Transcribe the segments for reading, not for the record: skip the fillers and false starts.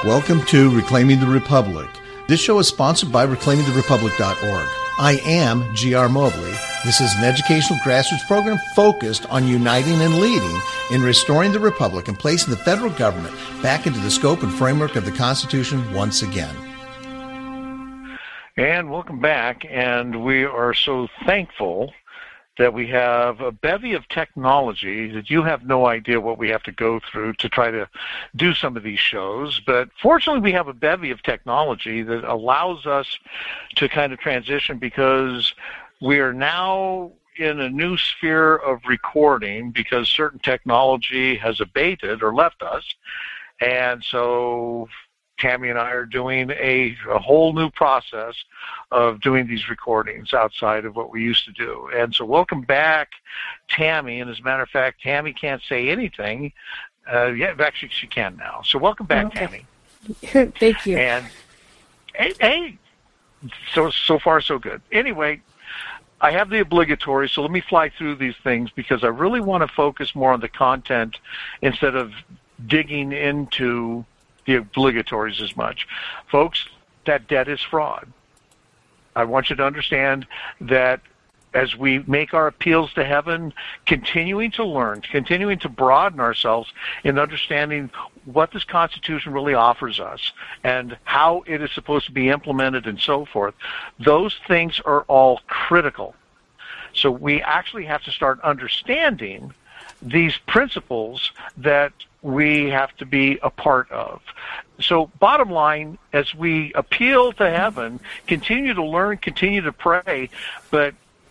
Welcome to Reclaiming the Republic. This show is sponsored by reclaimingtherepublic.org. I am G.R. Mobley. This is an educational grassroots program focused on uniting and leading in restoring the Republic and placing the federal government back into the scope and framework of the Constitution once again. And welcome back, and we are so thankful that we have a bevy of technology that you have no idea what we have to go through to try to do some of these shows. But fortunately, we have a bevy of technology that allows us to kind of transition, because we are now in a new sphere of recording because certain technology has abated or left us. And so Tammy and I are doing a whole new process of doing these recordings outside of what we used to do. And so welcome back, Tammy. And as a matter of fact, Tammy can't say anything. Yeah, actually, she can now. So welcome back, okay. Tammy. Thank you. And hey, so far so good. Anyway, I have the obligatory, so let me fly through these things because I really want to focus more on the content instead of digging into the obligatories as much. Folks, that debt is fraud. I want you to understand that as we make our appeals to heaven, continuing to learn, continuing to broaden ourselves in understanding what this Constitution really offers us and how it is supposed to be implemented and so forth, those things are all critical. So we actually have to start understanding these principles that we have to be a part of. So bottom line, as we appeal to heaven, continue to learn, continue to pray, but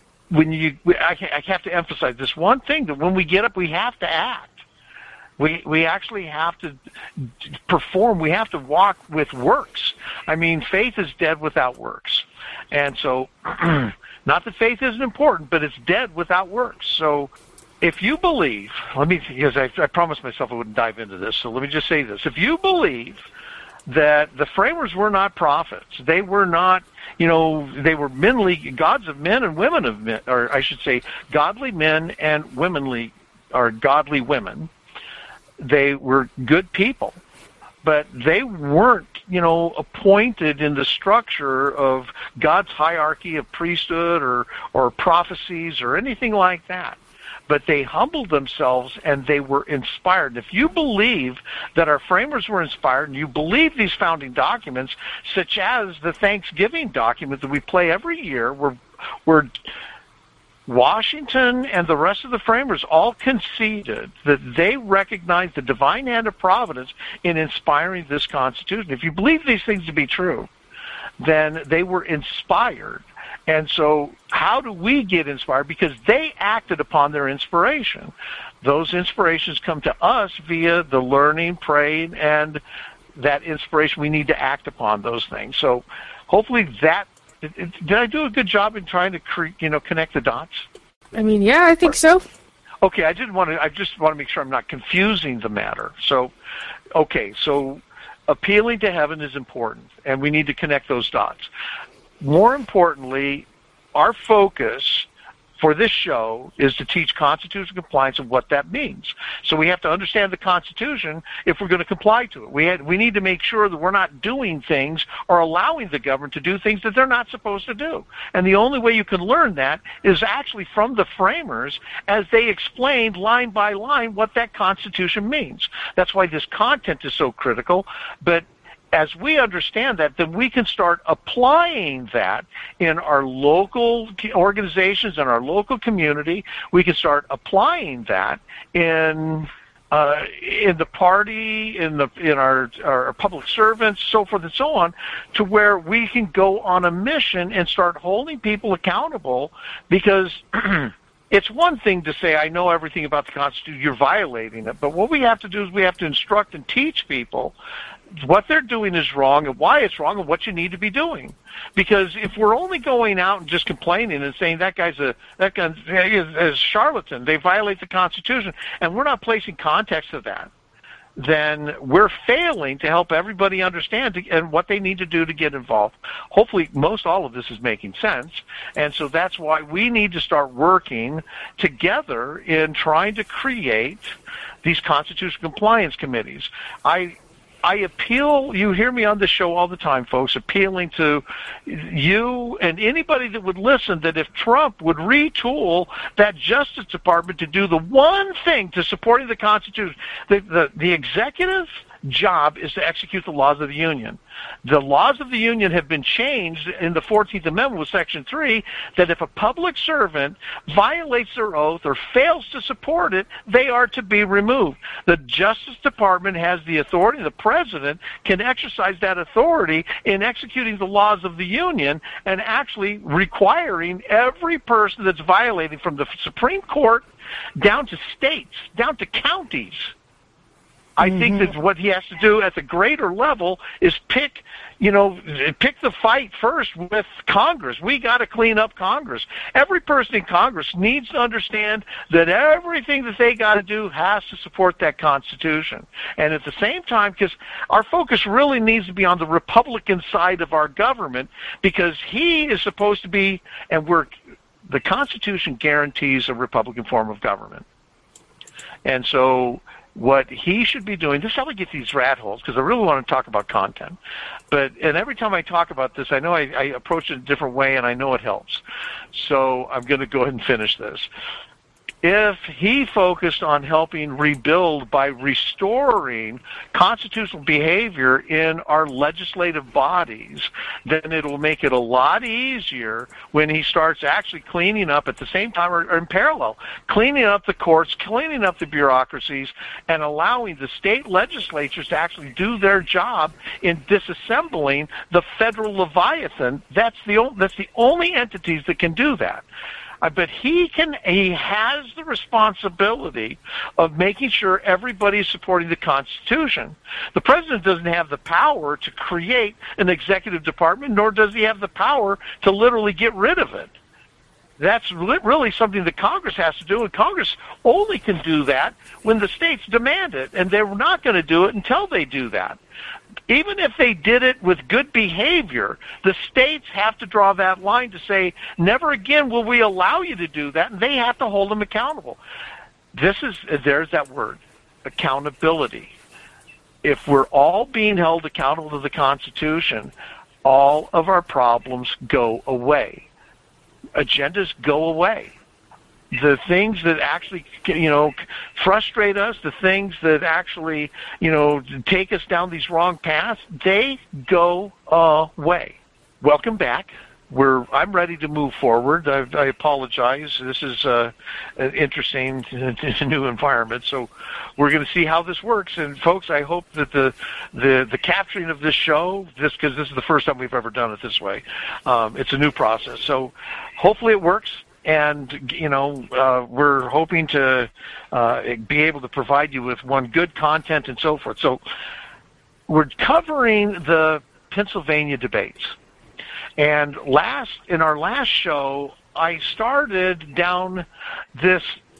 I have to emphasize this one thing, that when we get up, we have to act. We actually have to perform. We have to walk with works. I mean, faith is dead without works. And so, not that faith isn't important, but it's dead without works. So if you believe, because I promised myself I wouldn't dive into this, so let me just say this. If you believe that the framers were not prophets, they were not, they were gods of men and women of men, or I should say godly men and godly women. They were good people, but they weren't, appointed in the structure of God's hierarchy of priesthood or prophecies or anything like that. But they humbled themselves and they were inspired. And if you believe that our framers were inspired, and you believe these founding documents, such as the Thanksgiving document that we play every year, where Washington and the rest of the framers all conceded that they recognized the divine hand of providence in inspiring this Constitution. If you believe these things to be true, then they were inspired. And so how do we get inspired? Because they acted upon their inspiration. Those inspirations come to us via the learning, praying, and that inspiration. We need to act upon those things. So hopefully did I do a good job in trying to connect the dots? I mean, yeah, I think so. Okay, I just want to make sure I'm not confusing the matter. So, okay, so appealing to heaven is important, and we need to connect those dots. More importantly, our focus for this show is to teach constitutional compliance and what that means. So we have to understand the Constitution if we're going to comply to it. We need to make sure that we're not doing things or allowing the government to do things that they're not supposed to do. And the only way you can learn that is actually from the framers as they explained line by line what that Constitution means. That's why this content is so critical. But as we understand that, then we can start applying that in our local organizations, in our local community. We can start applying that in the party, in our public servants, so forth and so on, to where we can go on a mission and start holding people accountable. Because it's one thing to say, I know everything about the Constitution, you're violating it. But what we have to do is we have to instruct and teach people what they're doing is wrong and why it's wrong and what you need to be doing. Because if we're only going out and just complaining and saying that guy is a charlatan, they violate the Constitution, and we're not placing context to that, then we're failing to help everybody understand and what they need to do to get involved. Hopefully, most all of this is making sense, and so that's why we need to start working together in trying to create these constitutional compliance committees. I appeal, you hear me on the show all the time, folks, appealing to you and anybody that would listen that if Trump would retool that Justice Department to do the one thing to supporting the Constitution, the executive job is to execute the laws of the Union. The laws of the Union have been changed in the 14th Amendment with Section 3 that if a public servant violates their oath or fails to support it, they are to be removed. The Justice Department has the authority, the President can exercise that authority in executing the laws of the Union and actually requiring every person that's violating from the Supreme Court down to states, down to counties. I think that what he has to do at the greater level is pick the fight first with Congress. We got to clean up Congress. Every person in Congress needs to understand that everything that they got to do has to support that Constitution. And at the same time, because our focus really needs to be on the Republican side of our government, because he is supposed to be, the Constitution guarantees a Republican form of government. And so what he should be doing, this is how we get these rat holes, because I really want to talk about content. And every time I talk about this, I know I approach it a different way, and I know it helps. So I'm going to go ahead and finish this. If he focused on helping rebuild by restoring constitutional behavior in our legislative bodies, then it will make it a lot easier when he starts actually cleaning up at the same time or in parallel, cleaning up the courts, cleaning up the bureaucracies, and allowing the state legislatures to actually do their job in disassembling the federal Leviathan. That's the only entities that can do that. But he has the responsibility of making sure everybody's supporting the Constitution. The president doesn't have the power to create an executive department, nor does he have the power to literally get rid of it. That's really something that Congress has to do, and Congress only can do that when the states demand it, and they're not going to do it until they do that. Even if they did it with good behavior, the states have to draw that line to say, never again will we allow you to do that, and they have to hold them accountable. There's that word, accountability. If we're all being held accountable to the Constitution, all of our problems go away. Agendas go away. The things that actually, frustrate us, the things that actually, take us down these wrong paths, they go away. Welcome back. I'm ready to move forward. I apologize. This is an interesting new environment, so we're going to see how this works. And folks, I hope that the capturing of this show, because this is the first time we've ever done it this way, it's a new process. So hopefully it works. And, we're hoping to be able to provide you with good content and so forth. So we're covering the Pennsylvania debates. And in our last show, I started down the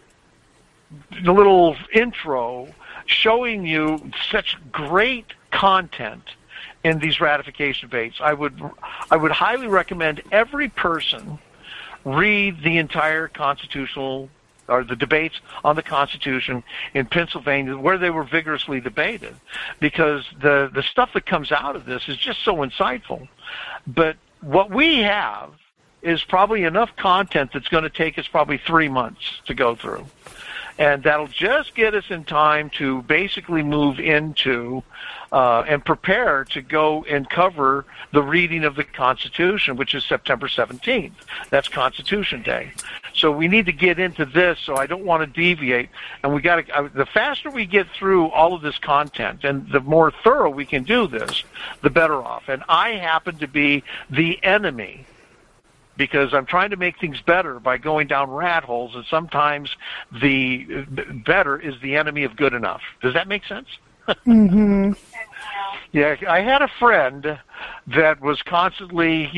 little intro showing you such great content in these ratification debates. I would highly recommend every person read the entire constitutional or the debates on the Constitution in Pennsylvania where they were vigorously debated, because the stuff that comes out of this is just so insightful. But what we have is probably enough content that's going to take us probably 3 months to go through. And that'll just get us in time to basically move into and prepare to go and cover the reading of the Constitution, which is September 17th. That's Constitution Day. So we need to get into this, so I don't want to deviate. And the faster we get through all of this content and the more thorough we can do this, the better off. And I happen to be the enemy, because I'm trying to make things better by going down rat holes, and sometimes the better is the enemy of good enough. Does that make sense? Mm-hmm. Yeah, I had a friend that was constantly,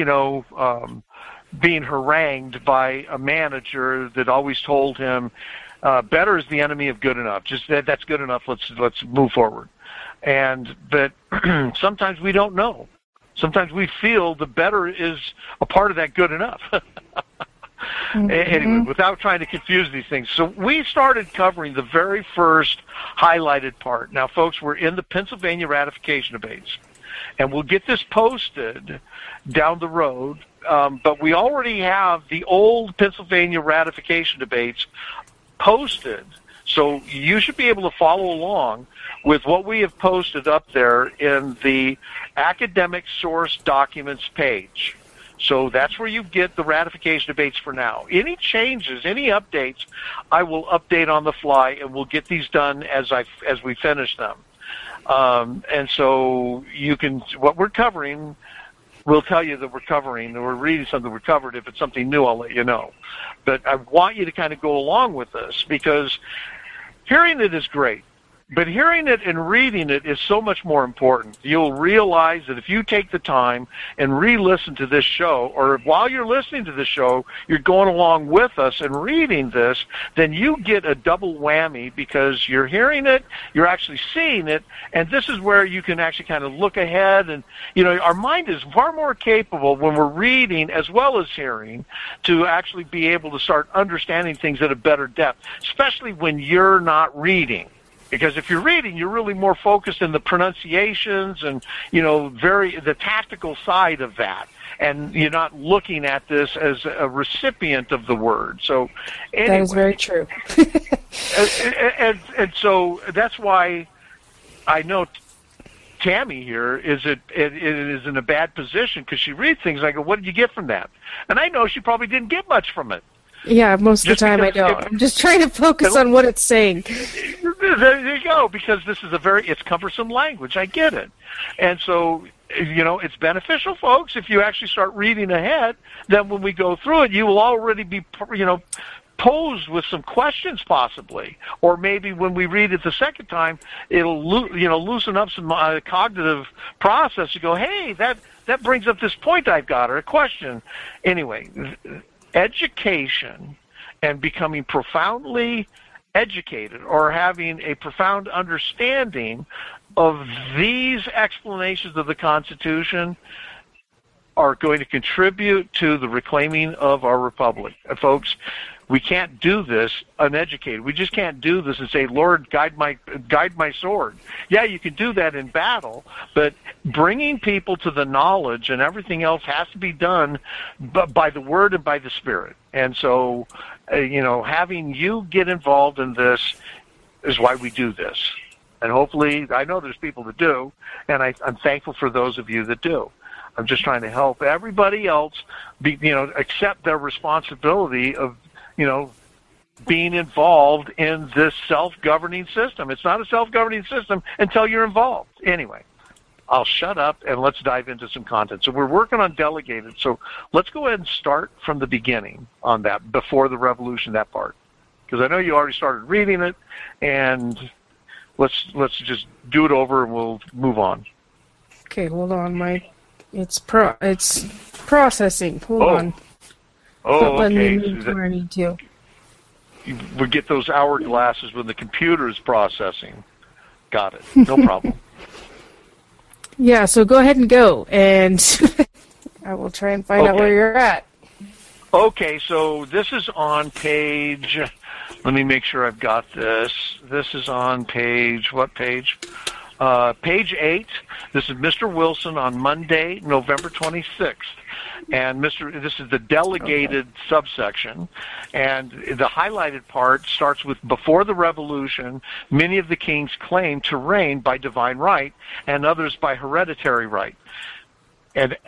being harangued by a manager that always told him, better is the enemy of good enough. Just that's good enough. Let's move forward. But sometimes we don't know. Sometimes we feel the better is a part of that good enough. Anyway, without trying to confuse these things. So we started covering the very first highlighted part. Now, folks, we're in the Pennsylvania ratification debates, and we'll get this posted down the road, but we already have the old Pennsylvania ratification debates posted. So you should be able to follow along with what we have posted up there in the academic source documents page. So that's where you get the ratification debates for now. Any changes, any updates, I will update on the fly, and we'll get these done as we finish them. And so you can, what we're covering, we'll tell you that we're covering, or we're reading something we covered. If it's something new, I'll let you know. But I want you to kind of go along with this, because hearing it is great, but hearing it and reading it is so much more important. You'll realize that if you take the time and re-listen to this show, or while you're listening to this show, you're going along with us and reading this, then you get a double whammy, because you're hearing it, you're actually seeing it, and this is where you can actually kind of look ahead. And, you know, our mind is far more capable when we're reading as well as hearing to actually be able to start understanding things at a better depth, especially when you're not reading. Because if you're reading, you're really more focused in the pronunciations and, you know, the tactical side of that. And you're not looking at this as a recipient of the word. So anyway, that is very true. and so that's why I know Tammy here is in a bad position, because she reads things and I go, what did you get from that? And I know she probably didn't get much from it. Yeah, most of the time I don't. I'm just trying to focus on what it's saying. There you go, because this is it's cumbersome language. I get it. And so, you know, it's beneficial, folks, if you actually start reading ahead. Then when we go through it, you will already be, you know, posed with some questions possibly. Or maybe when we read it the second time, it'll, loosen up some cognitive process to go, hey, that brings up this point I've got, or a question. Anyway, education and becoming profoundly educated, or having a profound understanding of these explanations of the Constitution, are going to contribute to the reclaiming of our republic. And folks, we can't do this uneducated. We just can't do this and say, Lord, guide my sword. Yeah, you can do that in battle, but bringing people to the knowledge and everything else has to be done by the Word and by the Spirit. And so, having you get involved in this is why we do this. And hopefully, I know there's people that do, and I'm thankful for those of you that do. I'm just trying to help everybody else accept their responsibility of, being involved in this self-governing system. It's not a self-governing system until you're involved. Anyway, I'll shut up and let's dive into some content. So we're working on delegated. So let's go ahead and start from the beginning on that, before the revolution, that part. Because I know you already started reading it, and let's just do it over and we'll move on. Okay, hold on. It's processing. Hold on. Oh, okay. Where I need to. We get those hourglasses when the computer is processing. Got it. No problem. Yeah, so go ahead and go, and I will try and find out where you're at. Okay, so this is on page... Let me make sure I've got this. This is on page... What page? Page 8. This is Mr. Wilson on Monday, November 26th. And this is the delegated subsection. And the highlighted part starts with, before the revolution, many of the kings claimed to reign by divine right, and others by hereditary right. And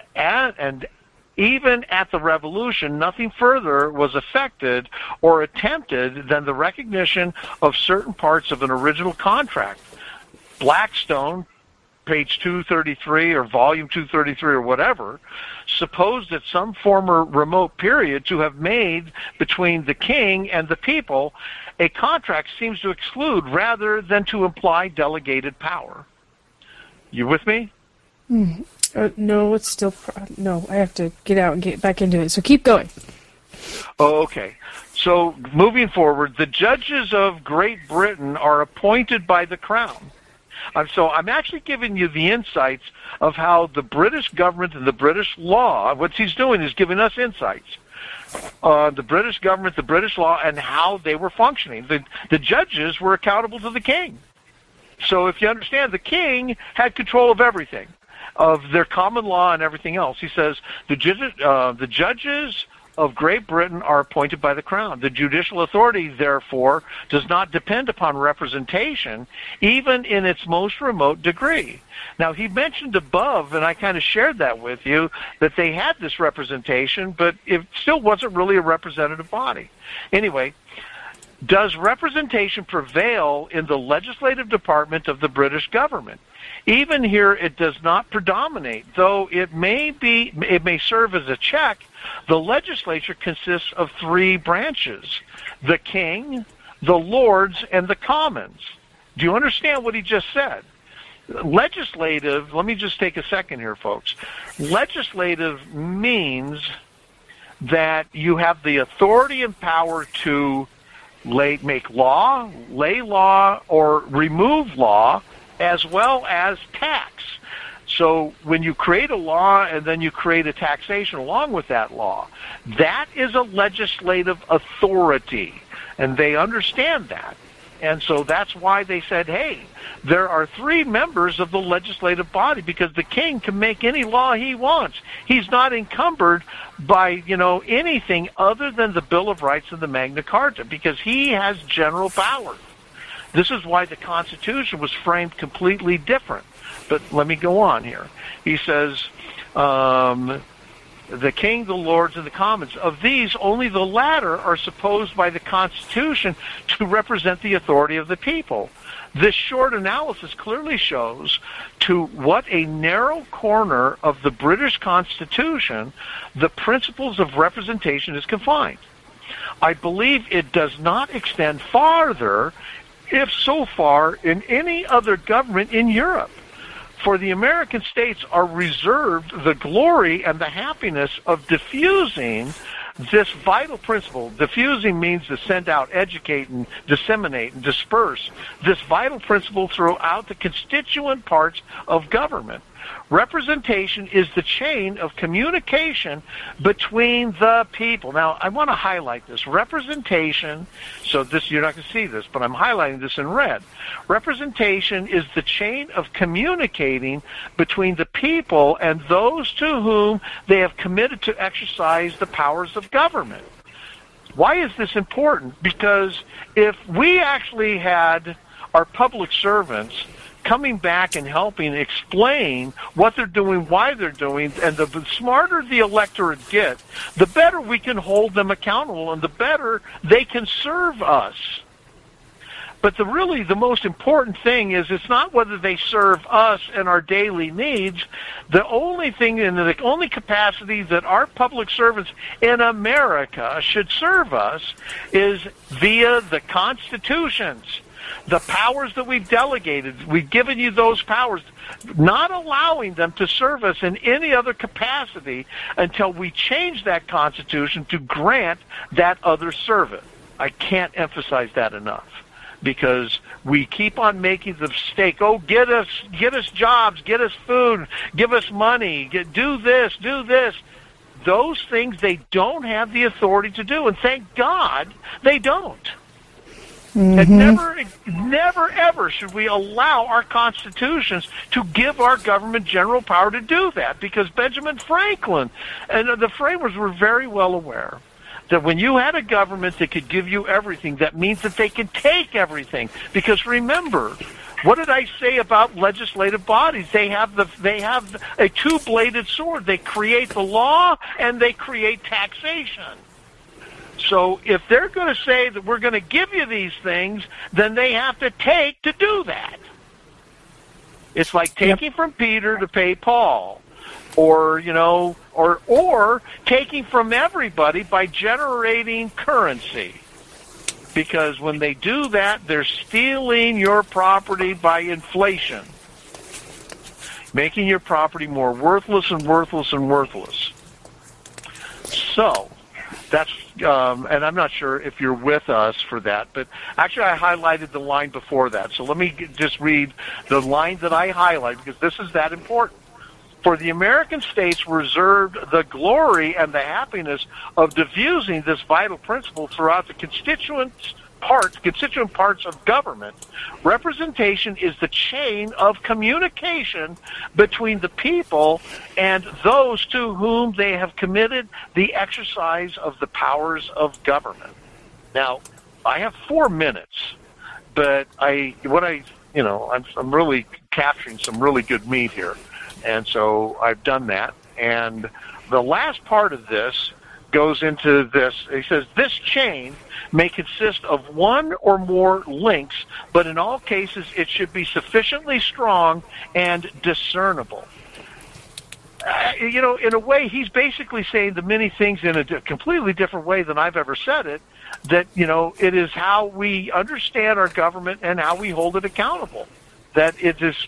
even at the revolution, nothing further was effected or attempted than the recognition of certain parts of an original contract. Blackstone, page 233 or volume 233 or whatever, supposed at some former remote period to have made between the king and the people a contract seems to exclude rather than to imply delegated power. You with me? No, it's still... no, I have to get out and get back into it, so keep going. Oh, okay. So, moving forward, the judges of Great Britain are appointed by the Crown. So I'm actually giving you the insights of how the British government and the British law, what he's doing is giving us insights the British government, the British law, and how they were functioning. The judges were accountable to the king. So if you understand, the king had control of everything, of their common law and everything else. He says the judges of Great Britain are appointed by the crown. The judicial authority, therefore, does not depend upon representation, even in its most remote degree. Now, he mentioned above, and I kind of shared that with you, that they had this representation, but it still wasn't really a representative body. Anyway, does representation prevail in the legislative department of the British government? Even here, it does not predominate, though it may serve as a check. The legislature consists of three branches: the king, the lords, and the commons. Do you understand what he just said? Legislative, let me just take a second here, folks. Legislative means that you have the authority and power to make law, lay law, or remove law, as well as tax. So when you create a law and then you create a taxation along with that law, that is a legislative authority, and they understand that. And so that's why they said, hey, there are three members of the legislative body, because the king can make any law he wants. He's not encumbered by, anything other than the Bill of Rights and the Magna Carta, because he has general power. This is why the Constitution was framed completely different. But let me go on here. He says, the king, the lords, and the commons. Of these, only the latter are supposed by the Constitution to represent the authority of the people. This short analysis clearly shows to what a narrow corner of the British Constitution the principles of representation is confined. I believe it does not extend farther, if so far, in any other government in Europe. For the American states are reserved the glory and the happiness of diffusing this vital principle. Diffusing means to send out, educate, and disseminate and disperse this vital principle throughout the constituent parts of government. Representation is the chain of communication between the people. Now, I want to highlight this. Representation, so this, you're not going to see this, but I'm highlighting this in red. Representation is the chain of communicating between the people and those to whom they have committed to exercise the powers of government. Why is this important? Because if we actually had our public servants coming back and helping explain what they're doing, why they're doing, and the smarter the electorate get, the better we can hold them accountable and the better they can serve us. But the most important thing is it's not whether they serve us and our daily needs. The only thing and the only capacity that our public servants in America should serve us is via the constitutions. The powers that we've delegated, we've given you those powers, not allowing them to serve us in any other capacity until we change that Constitution to grant that other service. I can't emphasize that enough, because we keep on making the mistake, get us jobs, get us food, give us money, do this. Those things they don't have the authority to do, and thank God they don't. And never, ever should we allow our constitutions to give our government general power to do that, because Benjamin Franklin and the framers were very well aware that when you had a government that could give you everything, that means that they can take everything. Because remember, what did I say about legislative bodies? They have a two-bladed sword. They create the law and they create taxation. So if they're going to say that we're going to give you these things, then they have to take to do that. It's like taking from Peter to pay Paul, or taking from everybody by generating currency. Because when they do that, they're stealing your property by inflation, making your property more worthless and worthless and worthless. So that's, and I'm not sure if you're with us for that, but actually I highlighted the line before that. So let me just read the line that I highlighted, because this is that important. For the American states reserved the glory and the happiness of diffusing this vital principle throughout the constituent parts of government. Representation is the chain of communication between the people and those to whom they have committed the exercise of the powers of government. Now, I have 4 minutes, but I'm really capturing some really good meat here. And so I've done that. And the last part of this goes into this. He says, this chain may consist of one or more links, but in all cases it should be sufficiently strong and discernible. In a way, he's basically saying the many things in a completely different way than I've ever said it, that, it is how we understand our government and how we hold it accountable. That it is,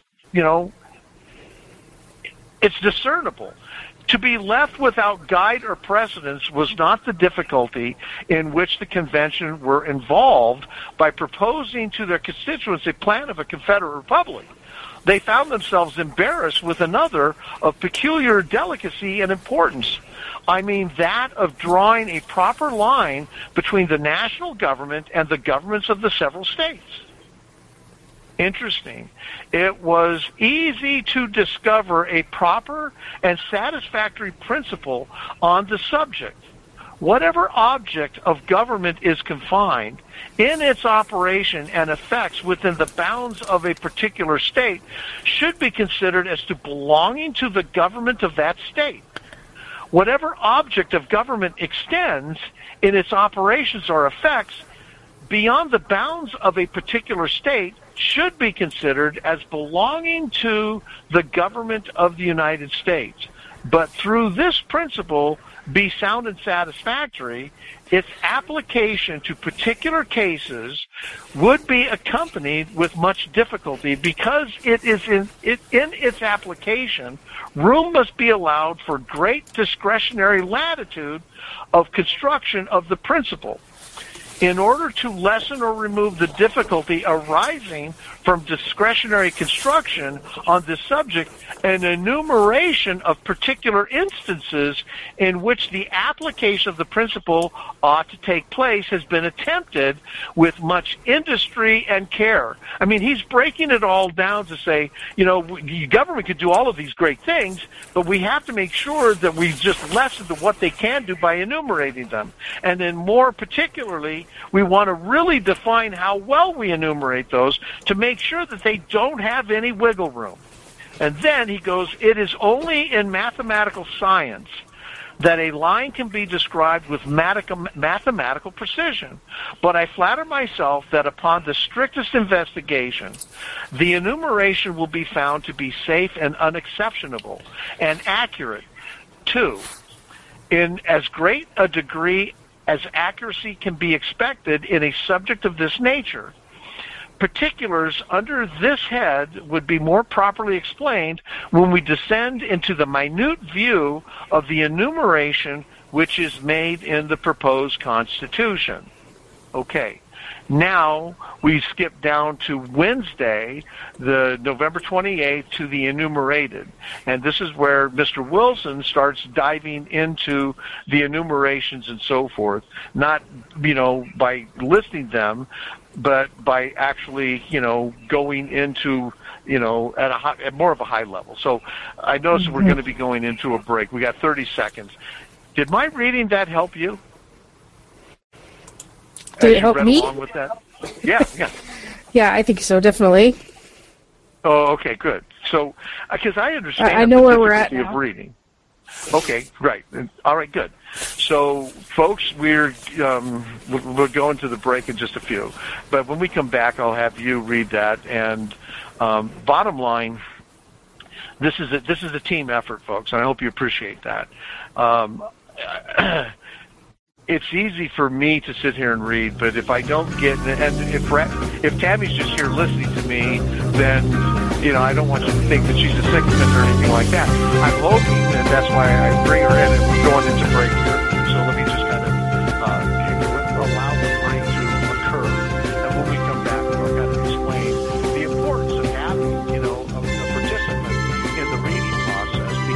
it's discernible. To be left without guide or precedence was not the difficulty in which the convention were involved by proposing to their constituents a plan of a Confederate Republic. They found themselves embarrassed with another of peculiar delicacy and importance. I mean that of drawing a proper line between the national government and the governments of the several states. Interesting. It was easy to discover a proper and satisfactory principle on the subject. Whatever object of government is confined in its operation and effects within the bounds of a particular state should be considered as to belonging to the government of that state. Whatever object of government extends in its operations or effects beyond the bounds of a particular state should be considered as belonging to the government of the United States. But through this principle be sound and satisfactory, its application to particular cases would be accompanied with much difficulty because it is in its application, room must be allowed for great discretionary latitude of construction of the principle. In order to lessen or remove the difficulty arising from discretionary construction on this subject, an enumeration of particular instances in which the application of the principle ought to take place has been attempted with much industry and care. I mean, he's breaking it all down to say, the government could do all of these great things, but we have to make sure that we just lessen to what they can do by enumerating them. And then more particularly, we want to really define how well we enumerate those to make sure that they don't have any wiggle room. And then he goes, it is only in mathematical science that a line can be described with mathematical precision. But I flatter myself that upon the strictest investigation, the enumeration will be found to be safe and unexceptionable and accurate, too, in as great a degree as accuracy can be expected in a subject of this nature. Particulars under this head would be more properly explained when we descend into the minute view of the enumeration which is made in the proposed Constitution. Okay. Now we skip down to Wednesday, the November 28th, to the enumerated. And this is where Mr. Wilson starts diving into the enumerations and so forth, not, by listing them, but by actually, going into, at more of a high level. So I notice we're going to be going into a break. We got 30 seconds. Did my reading that help you? Did it help me? Along with that? Yeah. Yeah, I think so, definitely. Oh, okay, good. So, because I understand I know where we're at now. Of reading. Okay, right. All right, good. So, folks, we're going to the break in just a few. But when we come back, I'll have you read that. And bottom line, this is a team effort, folks, and I hope you appreciate that. It's easy for me to sit here and read, but if I don't get, and if Tammy's just here listening to me, then, I don't want you to think that she's a sycophant or anything like that. I'm hoping that that's why I bring her in and we're going into break here. So let me just kind of allow the break to occur. And when we come back, we're going to explain the importance of having, of the participant in the reading process,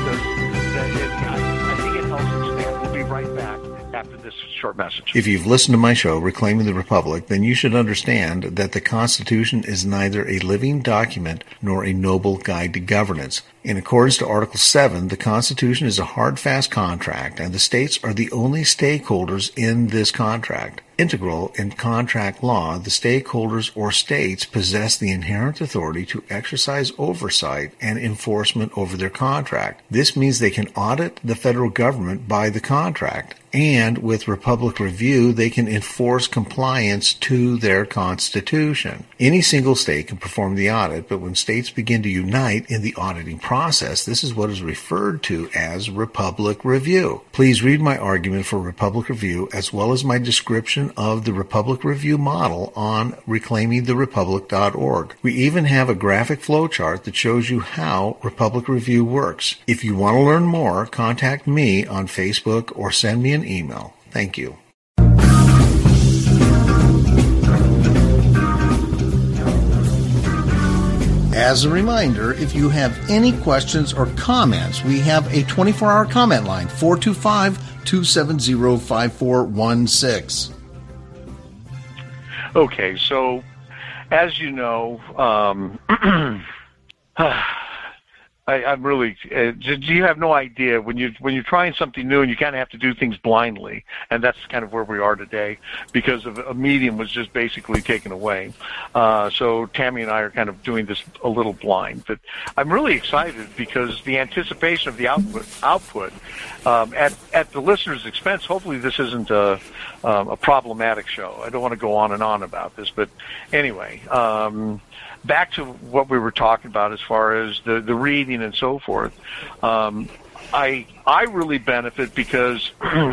after this short message. If you've listened to my show, Reclaiming the Republic, then you should understand that the Constitution is neither a living document nor a noble guide to governance. In accordance to Article 7, the Constitution is a hard, fast contract, and the states are the only stakeholders in this contract. Integral in contract law, the stakeholders or states possess the inherent authority to exercise oversight and enforcement over their contract. This means they can audit the federal government by the contract, and with Republic Review, they can enforce compliance to their Constitution. Any single state can perform the audit, but when states begin to unite in the auditing process, this is what is referred to as Republic Review. Please read my argument for Republic Review as well as my description of the Republic Review model on reclaimingtherepublic.org. We even have a graphic flowchart that shows you how Republic Review works. If you want to learn more, contact me on Facebook or send me an email. Thank you. As a reminder, if you have any questions or comments, we have a 24-hour comment line, 425-270-5416. Okay, so as you know, I'm really. You have no idea when you're trying something new and you kind of have to do things blindly, and that's kind of where we are today because of a medium was just basically taken away. So Tammy and I are kind of doing this a little blind, but I'm really excited because the anticipation of the output at the listener's expense. Hopefully, this isn't a problematic show. I don't want to go on and on about this, but anyway. Back to what we were talking about as far as the reading and so forth. I really benefit because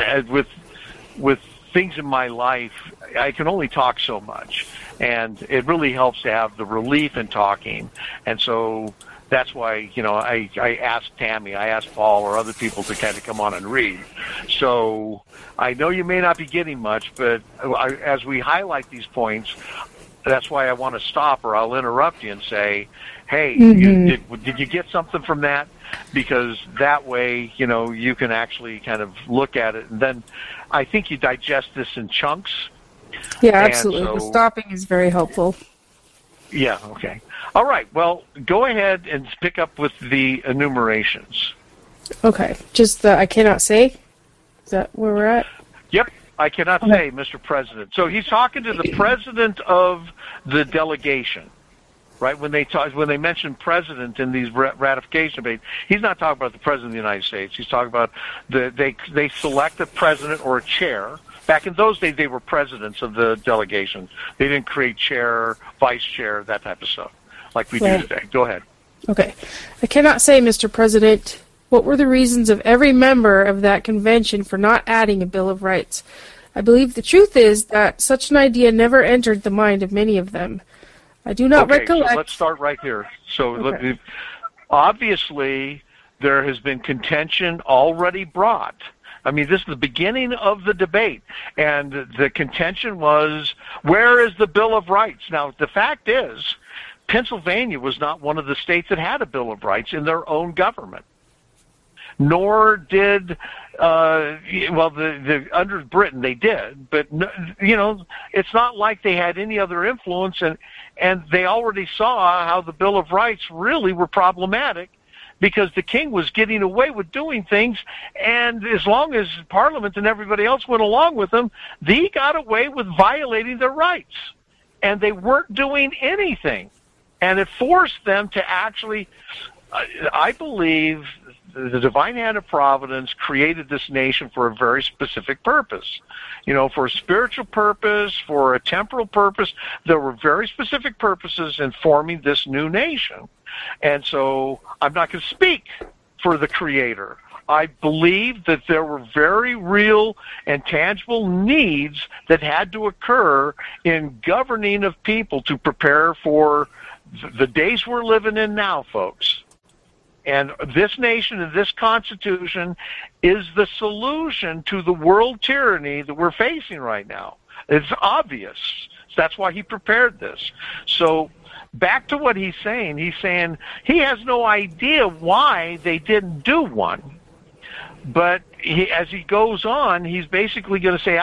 with things in my life, I can only talk so much, and it really helps to have the relief in talking. And so that's why, I asked Tammy, I asked Paul or other people to kind of come on and read. So I know you may not be getting much, but as we highlight these points, that's why I want to stop, or I'll interrupt you and say, hey, did you get something from that? Because that way, you can actually kind of look at it. And then I think you digest this in chunks. Yeah, absolutely. So, the stopping is very helpful. Yeah, okay. All right, well, go ahead and pick up with the enumerations. Okay, just I cannot say? Is that where we're at? Yep. I cannot say, Mr. President. So he's talking to the president of the delegation, right? When they mention president in these ratification debates, he's not talking about the president of the United States. He's talking about they select a president or a chair. Back in those days, they were presidents of the delegation. They didn't create chair, vice chair, that type of stuff like we do today. Go ahead. Okay. I cannot say, Mr. President, what were the reasons of every member of that convention for not adding a Bill of Rights? I believe the truth is that such an idea never entered the mind of many of them. I do not recollect... So let's start right here. So obviously, there has been contention already brought. I mean, this is the beginning of the debate, and the contention was, where is the Bill of Rights? Now, the fact is, Pennsylvania was not one of the states that had a Bill of Rights in their own government. Nor did, under Britain they did, but it's not like they had any other influence, and they already saw how the Bill of Rights really were problematic because the king was getting away with doing things, and as long as Parliament and everybody else went along with him, he got away with violating their rights, and they weren't doing anything, and it forced them to actually, I believe, the divine hand of providence created this nation for a very specific purpose. For a spiritual purpose, for a temporal purpose. There were very specific purposes in forming this new nation. And so I'm not going to speak for the Creator. I believe that there were very real and tangible needs that had to occur in governing of people to prepare for the days we're living in now, folks. And this nation and this Constitution is the solution to the world tyranny that we're facing right now. It's obvious. That's why he prepared this. So back to what he's saying he has no idea why they didn't do one. But as he goes on, he's basically going to say,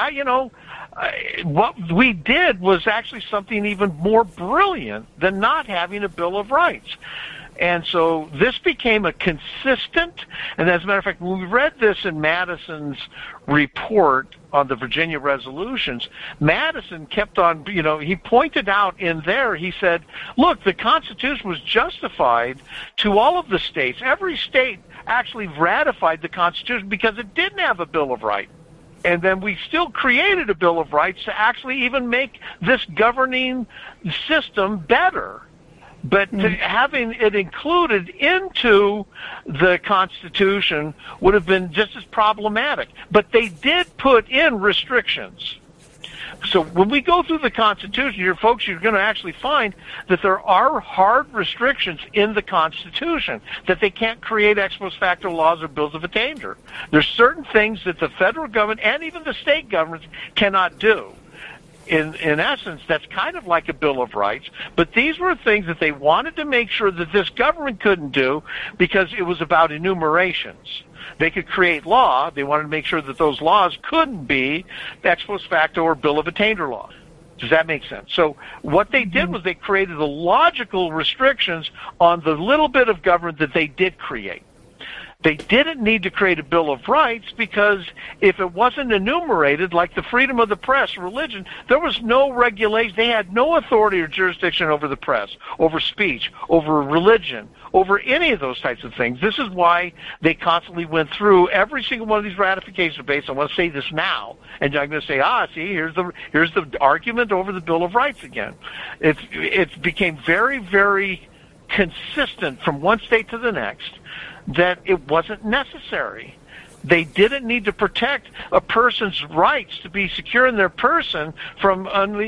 what we did was actually something even more brilliant than not having a Bill of Rights. And so this became a consistent, and as a matter of fact, when we read this in Madison's report on the Virginia resolutions, Madison kept on, he pointed out in there, he said, look, the Constitution was justified to all of the states. Every state actually ratified the Constitution because it didn't have a Bill of Rights. And then we still created a Bill of Rights to actually even make this governing system better. But having it included into the Constitution would have been just as problematic. But they did put in restrictions. So when we go through the Constitution, you're going to actually find that there are hard restrictions in the Constitution, that they can't create ex post facto laws or bills of attainder. There's certain things that the federal government and even the state governments cannot do. In essence, that's kind of like a Bill of Rights, but these were things that they wanted to make sure that this government couldn't do because it was about enumerations. They could create law. They wanted to make sure that those laws couldn't be ex post facto or Bill of Attainder laws. Does that make sense? So what they did was they created the logical restrictions on the little bit of government that they did create. They didn't need to create a Bill of Rights because if it wasn't enumerated, like the freedom of the press, religion, there was no regulation. They had no authority or jurisdiction over the press, over speech, over religion, over any of those types of things. This is why they constantly went through every single one of these ratification debates. I want to say this now, and I'm going to say, see, here's the argument over the Bill of Rights again. It became very, very consistent from one state to the next that it wasn't necessary. They didn't need to protect a person's rights to be secure in their person from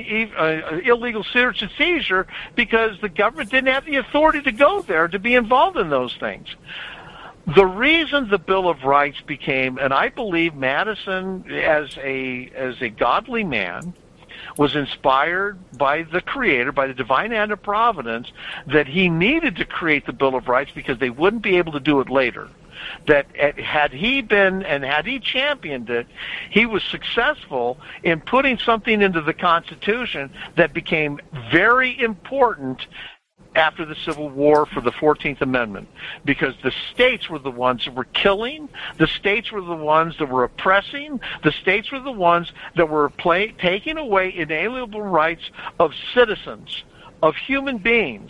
illegal search and seizure because the government didn't have the authority to go there to be involved in those things. The reason the Bill of Rights became, and I believe Madison as a godly man, was inspired by the Creator, by the divine hand of providence, that he needed to create the Bill of Rights because they wouldn't be able to do it later. That had he championed it, he was successful in putting something into the Constitution that became very important after the Civil War for the 14th Amendment, because the states were the ones that were killing, the states were the ones that were oppressing, the states were the ones that were taking away inalienable rights of citizens, of human beings.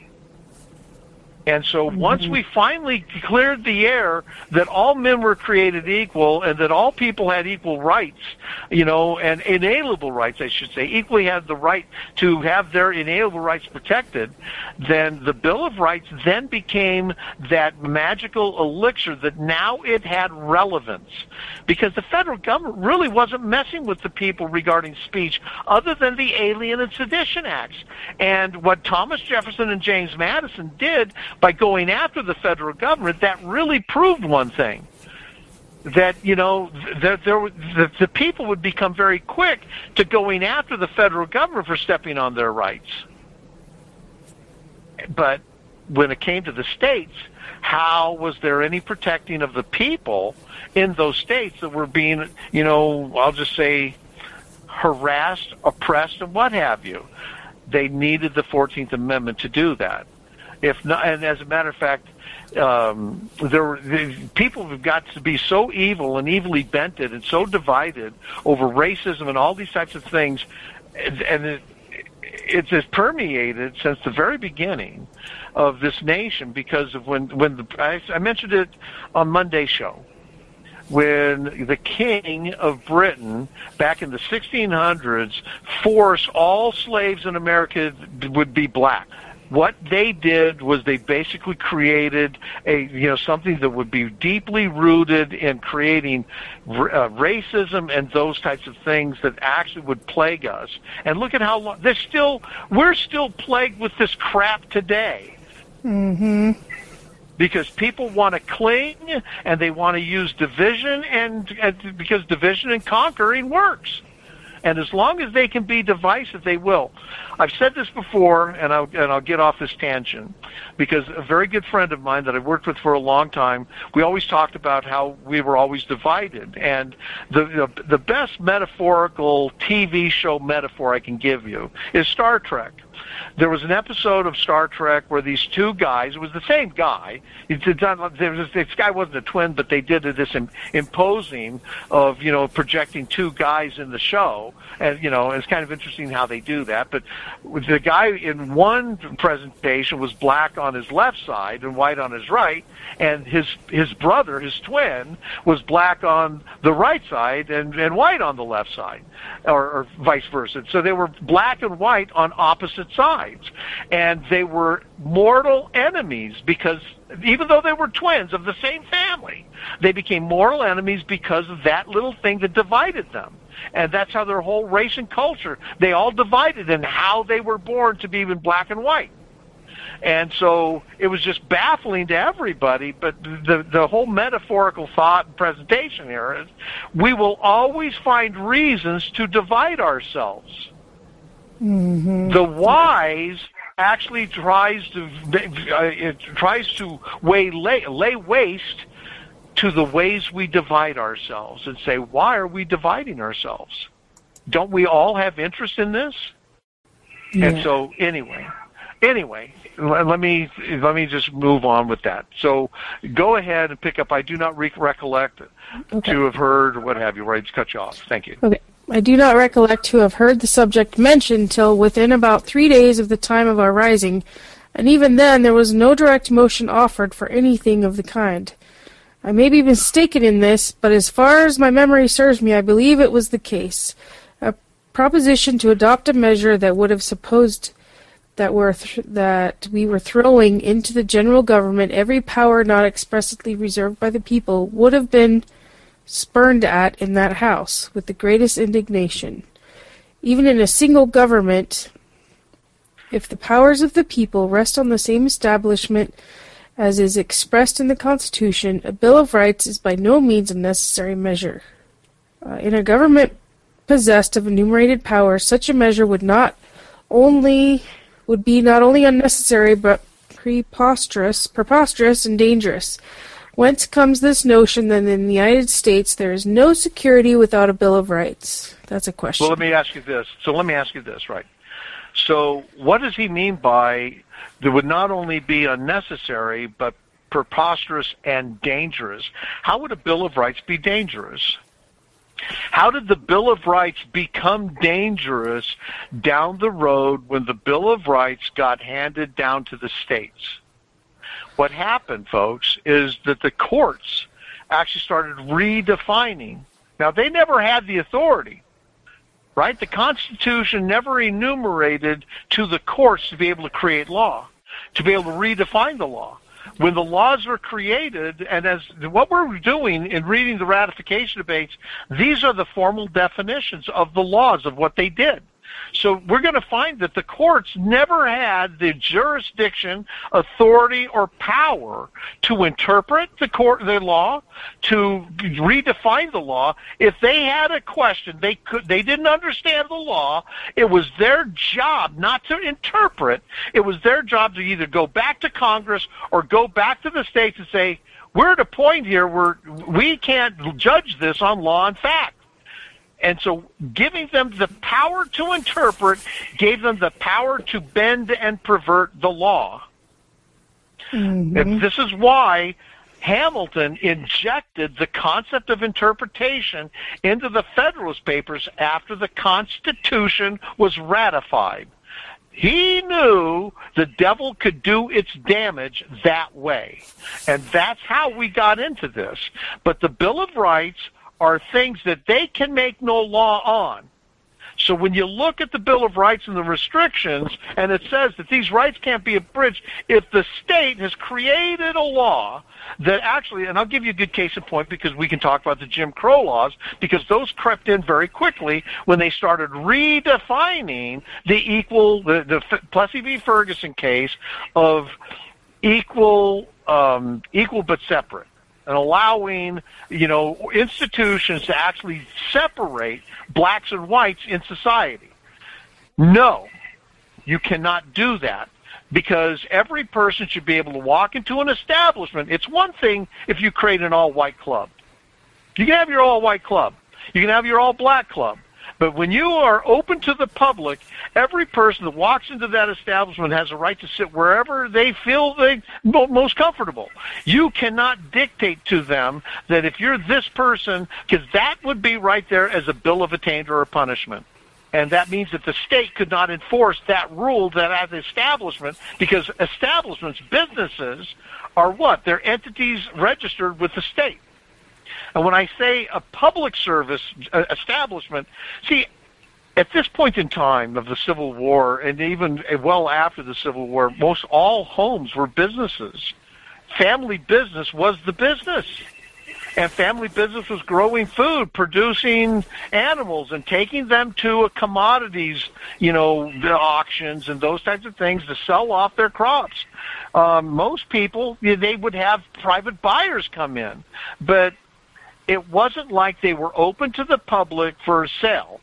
And so once we finally cleared the air that all men were created equal and that all people had equal rights, and inalienable rights, I should say, equally had the right to have their inalienable rights protected, then the Bill of Rights then became that magical elixir that now it had relevance. Because the federal government really wasn't messing with the people regarding speech other than the Alien and Sedition Acts. And what Thomas Jefferson and James Madison did by going after the federal government, that really proved one thing. That, the people would become very quick to going after the federal government for stepping on their rights. But when it came to the states, how was there any protecting of the people in those states that were being, I'll just say, harassed, oppressed, and what have you? They needed the 14th Amendment to do that. If not, and as a matter of fact, people have got to be so evil and evilly bented and so divided over racism and all these types of things, and it's permeated since the very beginning of this nation because of I mentioned it on Monday's show. When the King of Britain, back in the 1600s, forced all slaves in America would be black. What they did was they basically created something that would be deeply rooted in creating racism and those types of things that actually would plague us. And look at how long we're still plagued with this crap today. Mm-hmm. Because people want to cling and they want to use division, and because division and conquering works. And as long as they can be divisive, they will. I've said this before, and I'll get off this tangent, because a very good friend of mine that I've worked with for a long time, we always talked about how we were always divided. And the best metaphorical TV show metaphor I can give you is Star Trek. There was an episode of Star Trek where these two guys, it was the same guy, this guy wasn't a twin, but they did this imposing of, projecting two guys in the show, and, it's kind of interesting how they do that, but the guy in one presentation was black on his left side and white on his right, and his brother, his twin, was black on the right side and white on the left side, or vice versa. So they were black and white on opposite sides, and they were mortal enemies because even though they were twins of the same family, they became mortal enemies because of that little thing that divided them. And that's how their whole race and culture, they all divided in how they were born to be even black and white. And so it was just baffling to everybody, but the whole metaphorical thought and presentation here is we will always find reasons to divide ourselves. Mm-hmm. The wise actually tries to lay waste to the ways we divide ourselves and say, why are we dividing ourselves? Don't we all have interest in this? Yeah. And so anyway, let me just move on with that. So go ahead and pick up. I do not recollect to have heard or what have you, where I just cut you off. Thank you. Okay. I do not recollect to have heard the subject mentioned till within about 3 days of the time of our rising, and even then there was no direct motion offered for anything of the kind. I may be mistaken in this, but as far as my memory serves me, I believe it was the case. A proposition to adopt a measure that would have supposed that we were throwing into the general government every power not expressly reserved by the people would have been spurned at in that house with the greatest indignation. Even in a single government, if the powers of the people rest on the same establishment as is expressed in the Constitution, a Bill of Rights is by no means a necessary measure. In a government possessed of enumerated powers, such a measure would be not only unnecessary but preposterous and dangerous. Whence comes this notion that in the United States there is no security without a Bill of Rights? That's a question. Well, let me ask you this, right? So what does he mean by there would not only be unnecessary but preposterous and dangerous? How would a Bill of Rights be dangerous? How did the Bill of Rights become dangerous down the road when the Bill of Rights got handed down to the states? What happened, folks, is that the courts actually started redefining. Now, they never had the authority, right? The Constitution never enumerated to the courts to be able to create law, to be able to redefine the law. When the laws were created, and as what we're doing in reading the ratification debates, these are the formal definitions of the laws of what they did. So we're going to find that the courts never had the jurisdiction, authority, or power to interpret the law, to redefine the law. If they had a question, they didn't understand the law, it was their job not to interpret. It was their job to either go back to Congress or go back to the states and say, we're at a point here where we can't judge this on law and fact. And so giving them the power to interpret gave them the power to bend and pervert the law. Mm-hmm. And this is why Hamilton injected the concept of interpretation into the Federalist Papers after the Constitution was ratified. He knew the devil could do its damage that way. And that's how we got into this. But the Bill of Rights are things that they can make no law on. So when you look at the Bill of Rights and the restrictions, and it says that these rights can't be abridged, if the state has created a law that actually, and I'll give you a good case in point because we can talk about the Jim Crow laws, because those crept in very quickly when they started redefining the Plessy v. Ferguson case of equal but separate. and allowing, institutions to actually separate blacks and whites in society. No, you cannot do that, because every person should be able to walk into an establishment. It's one thing if you create an all-white club. You can have your all-white club. You can have your all-black club. But when you are open to the public, every person that walks into that establishment has a right to sit wherever they feel they most comfortable. You cannot dictate to them that if you're this person, because that would be right there as a bill of attainder or punishment. And that means that the state could not enforce that rule that as establishment, because establishments, businesses, are what? They're entities registered with the state. And when I say a public service establishment, see, at this point in time of the Civil War, and even well after the Civil War, most all homes were businesses. Family business was the business. And family business was growing food, producing animals, and taking them to a commodities, the auctions and those types of things to sell off their crops. Most people, they would have private buyers come in. But it wasn't like they were open to the public for sale,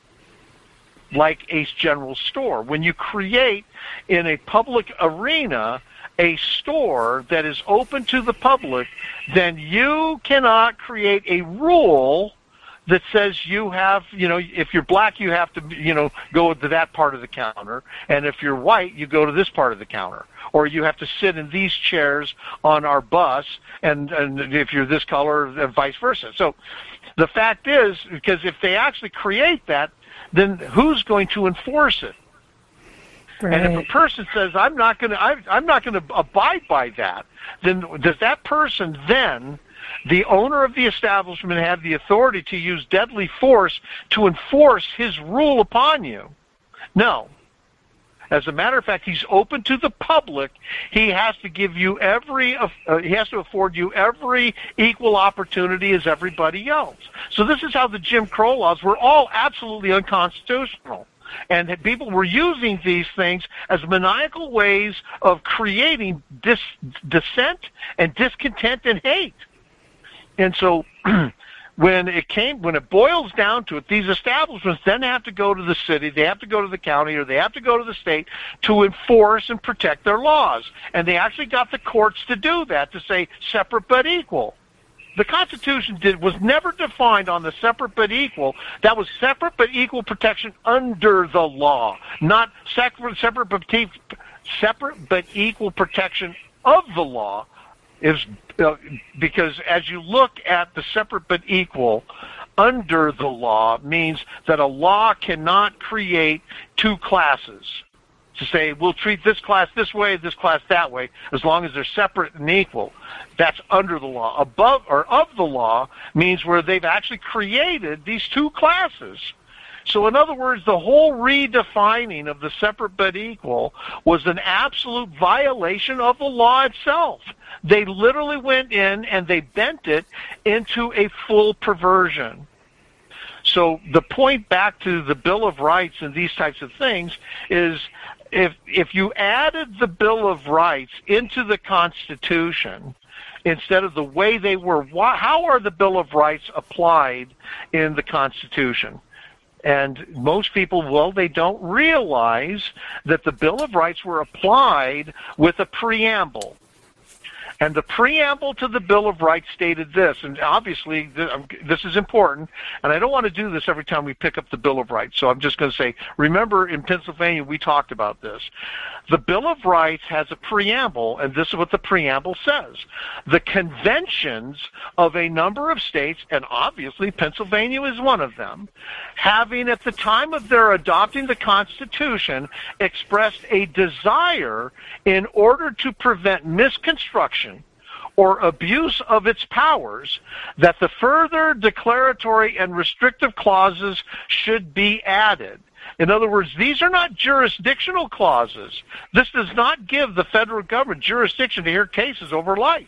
like a general store. When you create in a public arena a store that is open to the public, then you cannot create a rule that says you have, if you're black, you have to, go to that part of the counter, and if you're white, you go to this part of the counter. Or you have to sit in these chairs on our bus, and if you're this color, and vice versa. So the fact is, because if they actually create that, then who's going to enforce it? Right. And if a person says, I'm not going to abide by that, then does that person then, the owner of the establishment, have the authority to use deadly force to enforce his rule upon you? No. As a matter of fact, he's open to the public. He has to give you he has to afford you every equal opportunity as everybody else. So this is how the Jim Crow laws were all absolutely unconstitutional. And people were using these things as maniacal ways of creating dissent and discontent and hate. And so when it boils down to it, these establishments then have to go to the city, they have to go to the county, or they have to go to the state to enforce and protect their laws. And they actually got the courts to do that, to say separate but equal. The Constitution was never defined on the separate but equal. That was separate but equal protection under the law, not separate but equal protection of the law. Is because as you look at the separate but equal under the law means that a law cannot create two classes. To say, we'll treat this class this way, this class that way, as long as they're separate and equal. That's under the law. Above or of the law means where they've actually created these two classes. So in other words, the whole redefining of the separate but equal was an absolute violation of the law itself. They literally went in and they bent it into a full perversion. So the point back to the Bill of Rights and these types of things is, if you added the Bill of Rights into the Constitution instead of the way they were, how are the Bill of Rights applied in the Constitution? And most people, they don't realize that the Bill of Rights were applied with a preamble. And the preamble to the Bill of Rights stated this, and obviously this is important, and I don't want to do this every time we pick up the Bill of Rights, so I'm just going to say, remember in Pennsylvania we talked about this. The Bill of Rights has a preamble, and this is what the preamble says. The conventions of a number of states, and obviously Pennsylvania is one of them, having at the time of their adopting the Constitution expressed a desire in order to prevent misconstruction or abuse of its powers, that the further declaratory and restrictive clauses should be added. In other words, these are not jurisdictional clauses. This does not give the federal government jurisdiction to hear cases over life.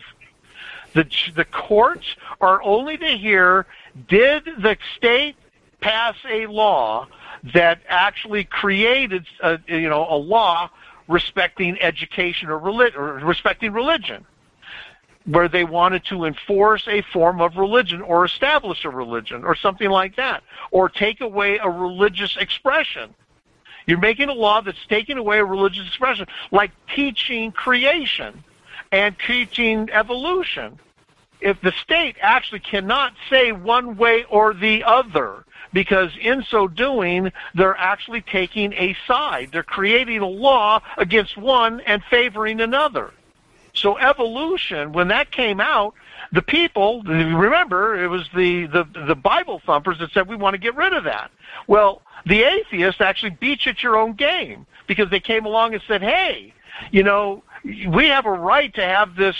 The courts are only to hear, did the state pass a law that actually created a law respecting education or respecting religion? where they wanted to enforce a form of religion or establish a religion or something like that, or take away a religious expression. You're making a law that's taking away a religious expression, like teaching creation and teaching evolution. If the state actually cannot say one way or the other, because in so doing, they're actually taking a side. They're creating a law against one and favoring another. So evolution, when that came out, the people, remember, it was the Bible thumpers that said we want to get rid of that. Well, the atheists actually beat you at your own game, because they came along and said, hey, we have a right to have this,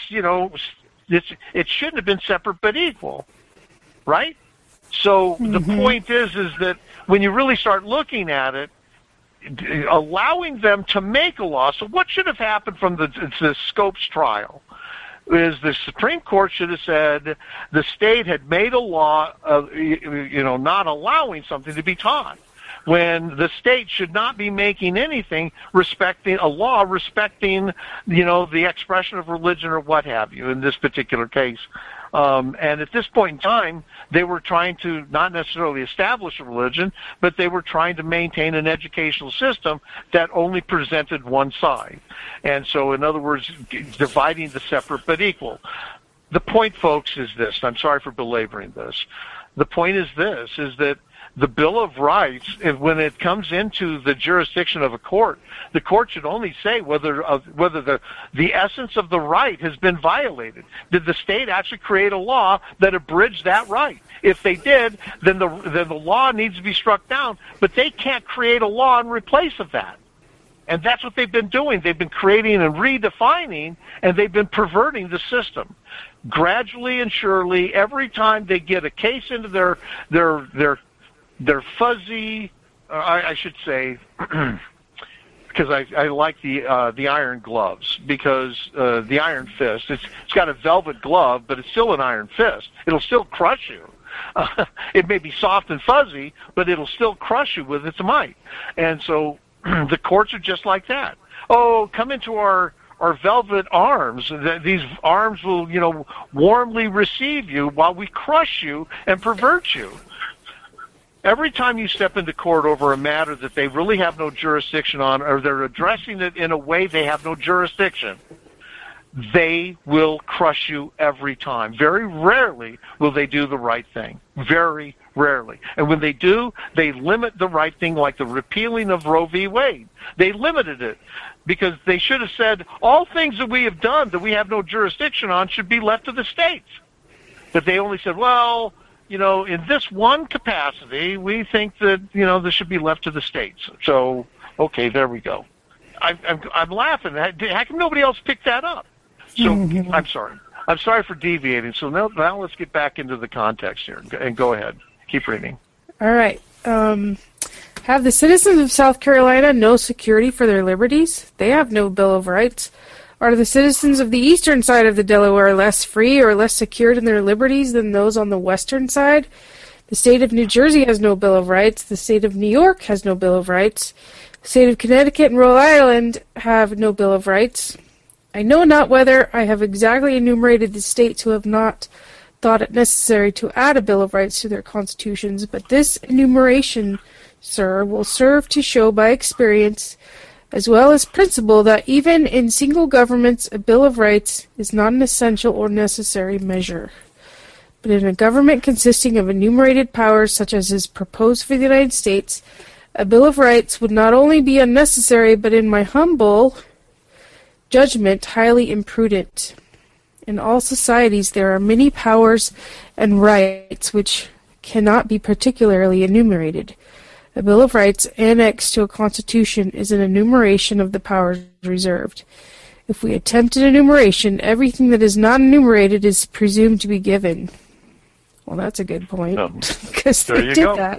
it shouldn't have been separate but equal, right? So the point is that when you really start looking at it, allowing them to make a law. So what should have happened from the Scopes trial is the Supreme Court should have said the state had made a law of, not allowing something to be taught, when the state should not be making anything respecting a law respecting, the expression of religion or what have you in this particular case. And at this point in time, they were trying to not necessarily establish a religion, but they were trying to maintain an educational system that only presented one side. And so, in other words, dividing the separate but equal. The point, folks, is this. I'm sorry for belaboring this. The point is this, is that the Bill of Rights, when it comes into the jurisdiction of a court, the court should only say whether the essence of the right has been violated. Did the state actually create a law that abridged that right? If they did, then the law needs to be struck down, but they can't create a law in replace of that. And that's what they've been doing. They've been creating and redefining, and they've been perverting the system. Gradually and surely, every time they get a case into their fuzzy, I should say, because I like the iron gloves, because the iron fist, it's got a velvet glove, but it's still an iron fist. It'll still crush you. It may be soft and fuzzy, but it'll still crush you with its might. And so the courts are just like that. Oh, come into our velvet arms. These arms will, warmly receive you while we crush you and pervert you. Every time you step into court over a matter that they really have no jurisdiction on, or they're addressing it in a way they have no jurisdiction, they will crush you every time. Very rarely will they do the right thing. Very rarely. And when they do, they limit the right thing, like the repealing of Roe v. Wade. They limited it because they should have said all things that we have done that we have no jurisdiction on should be left to the states. But they only said, well, in this one capacity, we think that, this should be left to the states. So, okay, there we go. I'm laughing. How come nobody else picked that up? So, I'm sorry. I'm sorry for deviating. So now let's get back into the context here and go ahead. Keep reading. All right. Have the citizens of South Carolina no security for their liberties? They have no Bill of Rights. Are the citizens of the eastern side of the Delaware less free or less secured in their liberties than those on the western side? The state of New Jersey has no Bill of Rights. The state of New York has no Bill of Rights. The state of Connecticut and Rhode Island have no Bill of Rights. I know not whether I have exactly enumerated the states who have not thought it necessary to add a Bill of Rights to their constitutions, but this enumeration, sir, will serve to show by experience as well as principle that even in single governments a Bill of Rights is not an essential or necessary measure. But in a government consisting of enumerated powers such as is proposed for the United States, a Bill of Rights would not only be unnecessary, but in my humble judgment, highly imprudent. In all societies there are many powers and rights which cannot be particularly enumerated. A Bill of Rights annexed to a constitution is an enumeration of the powers reserved. If we attempt an enumeration, everything that is not enumerated is presumed to be given. Well, that's a good point, because they did that.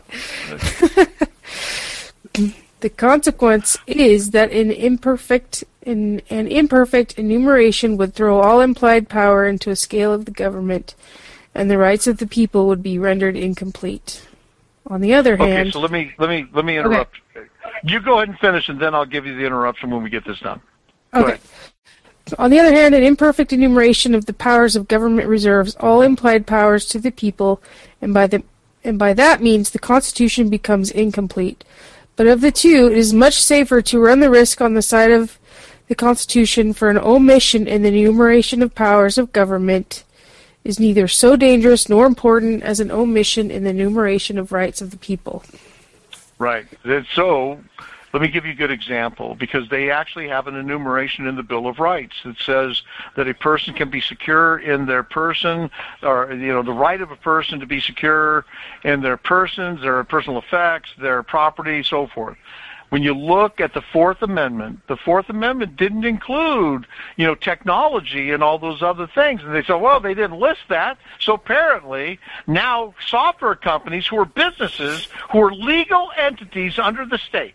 The consequence is that an imperfect enumeration would throw all implied power into a scale of the government, and the rights of the people would be rendered incomplete. On the other hand... Okay, so let me interrupt. Okay. You go ahead and finish, and then I'll give you the interruption when we get this done. Okay. On the other hand, an imperfect enumeration of the powers of government reserves all implied powers to the people, and by that means the Constitution becomes incomplete. But of the two, it is much safer to run the risk on the side of the Constitution, for an omission in the enumeration of powers of government is neither so dangerous nor important as an omission in the enumeration of rights of the people. Right. So, let me give you a good example, because they actually have an enumeration in the Bill of Rights that says that a person can be secure in their person, or, the right of a person to be secure in their persons, their personal effects, their property, so forth. When you look at the Fourth Amendment didn't include, technology and all those other things. And they said, well, they didn't list that. So apparently now software companies who are businesses, who are legal entities under the state,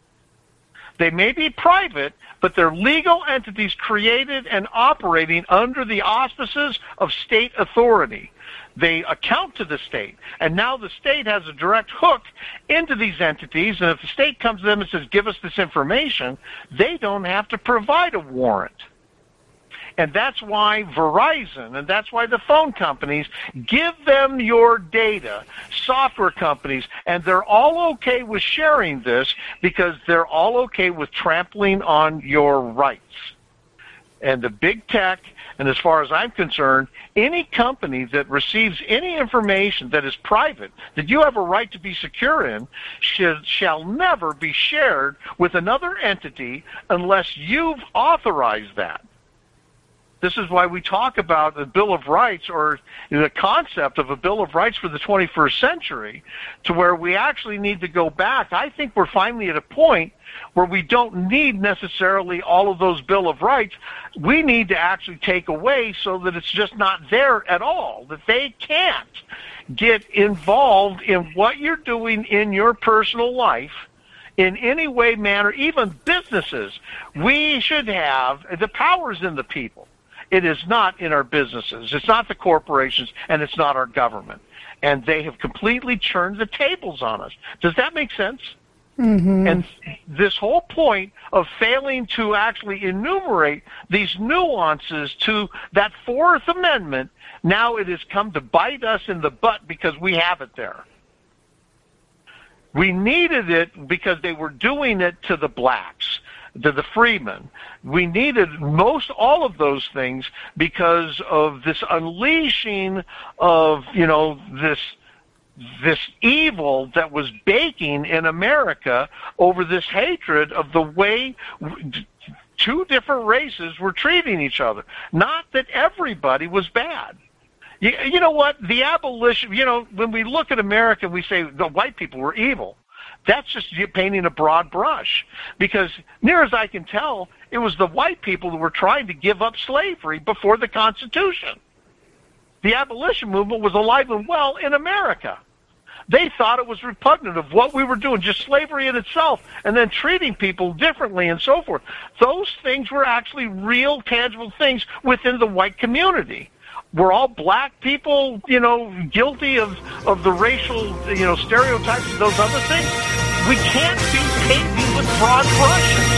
they may be private, but they're legal entities created and operating under the auspices of state authority. They account to the state, and now the state has a direct hook into these entities, and if the state comes to them and says, give us this information, they don't have to provide a warrant. And that's why Verizon, and that's why the phone companies, give them your data, software companies, and they're all okay with sharing this because they're all okay with trampling on your rights. And the big tech, and as far as I'm concerned, any company that receives any information that is private, that you have a right to be secure in, shall never be shared with another entity unless you've authorized that. This is why we talk about the Bill of Rights, or the concept of a Bill of Rights for the 21st century, to where we actually need to go back. I think we're finally at a point where we don't need necessarily all of those Bill of Rights. We need to actually take away so that it's just not there at all, that they can't get involved in what you're doing in your personal life in any way, manner, even businesses. We should have the powers in the people. It is not in our businesses. It's not the corporations, and it's not our government. And they have completely turned the tables on us. Does that make sense? Mm-hmm. And this whole point of failing to actually enumerate these nuances to that Fourth Amendment, now it has come to bite us in the butt because we have it there. We needed it because they were doing it to the blacks, to the freemen. We needed most all of those things because of this unleashing of, this evil that was baking in America over this hatred of the way two different races were treating each other. Not that everybody was bad. You know what? The abolition, when we look at America, we say the white people were evil. That's just painting a broad brush, because near as I can tell, it was the white people who were trying to give up slavery before the Constitution. The abolition movement was alive and well in America. They thought it was repugnant of what we were doing, just slavery in itself, and then treating people differently and so forth. Those things were actually real, tangible things within the white community. Were all black people, guilty of the racial, stereotypes and those other things? We can't be painting with broad brushes.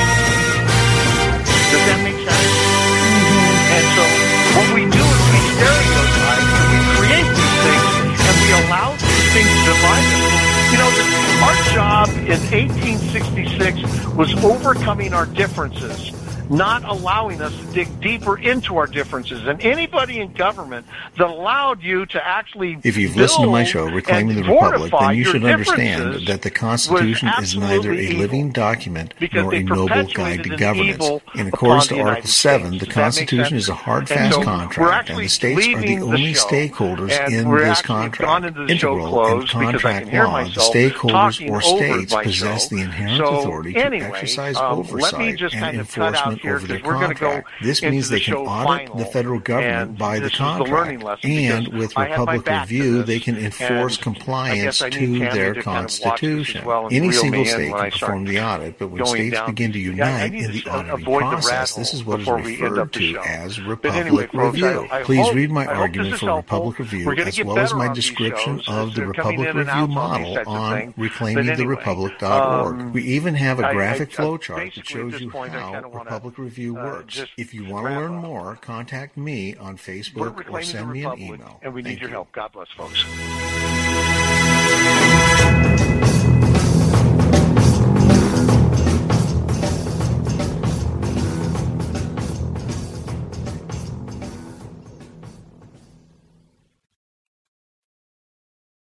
Does that make sense? Mm-hmm. And so what we do is we stereotype, we create these things, and we allow these things to divide us. Our job in 1866 was overcoming our differences, not allowing us to dig deeper into our differences. And anybody in government that allowed you to actually If you've listened to my show, Reclaiming the Republic, then you should understand that the Constitution is neither a living document nor a noble guide to governance. In accordance to Article 7, the Constitution is a hard, fast contract, and the states are the only stakeholders in this contract. Integral in contract law, the stakeholders or states possess the inherent authority to exercise oversight and enforcement over their contract. This means they can audit the federal government by the contract, and with Republic Review, they can enforce compliance to their Constitution. Any single state can perform the audit, but when states begin to unite in the auditing process, this is what is referred to as Republic Review. Please read my argument for Republic Review, as well as my description of the Republic Review model on reclaimingtherepublic.org. We even have a graphic flowchart that shows you how Republic Public Review works. If you want to learn more, contact me on Facebook or send me an email. And we need your help. God bless, folks.